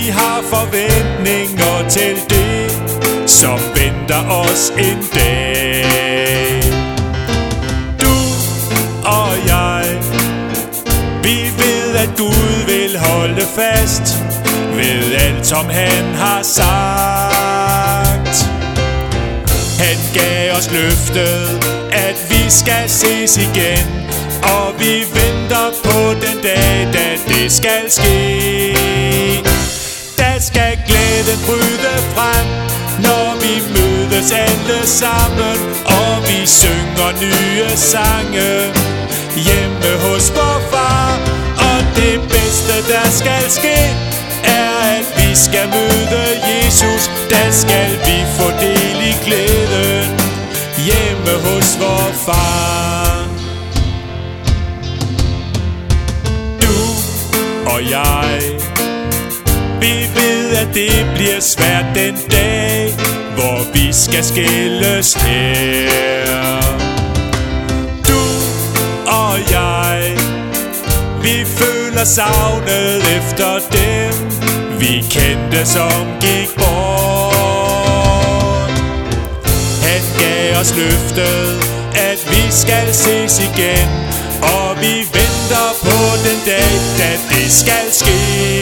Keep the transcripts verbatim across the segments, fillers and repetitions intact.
vi har forventninger til det, som venter os en dag. Du og jeg, vi ved, at Gud vil holde fast ved alt, som han har sagt. Han gav os løftet, at vi skal ses igen, og vi venter på den dag, da det skal ske. Der skal glæden bryde frem, når vi mødes alle sammen, og vi synger nye sange hjemme hos vor far. Og det bedste, der skal ske, er, at vi skal møde Jesus. Der skal vi få del i glæden hjemme hos vor far. Du og jeg, vi ved, at det bliver svært den dag, hvor vi skal skilles her. Du og jeg, vi føler savnet efter dem, vi kendte, som gik bort. Han gav os løftet, at vi skal ses igen, og vi venter på den dag, da det skal ske.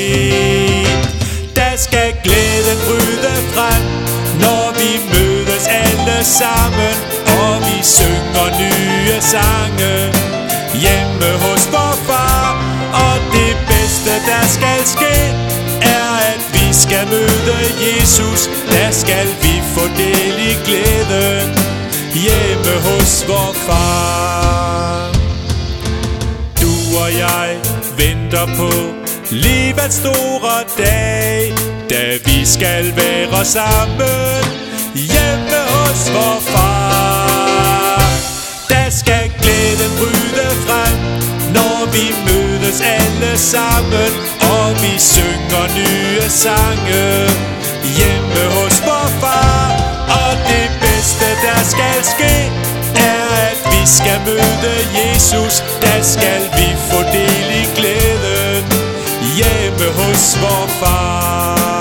Der skal glæden bryde frem, når vi mødes alle sammen, og vi synger nye sange hjemme hos vor far. Og det bedste, der skal ske, er, at vi skal møde Jesus. Der skal vi få del i glæden hjemme hos vor far. Du og jeg venter på livets store dag, da vi skal være sammen hjemme hos vor far. Der skal glæden bryde frem, når vi mødes alle sammen, og vi synger nye sange hjemme hos vor far. Og det bedste, der skal ske, er, at vi skal møde Jesus. Der skal vi få del i glæden hjemme hos vor far.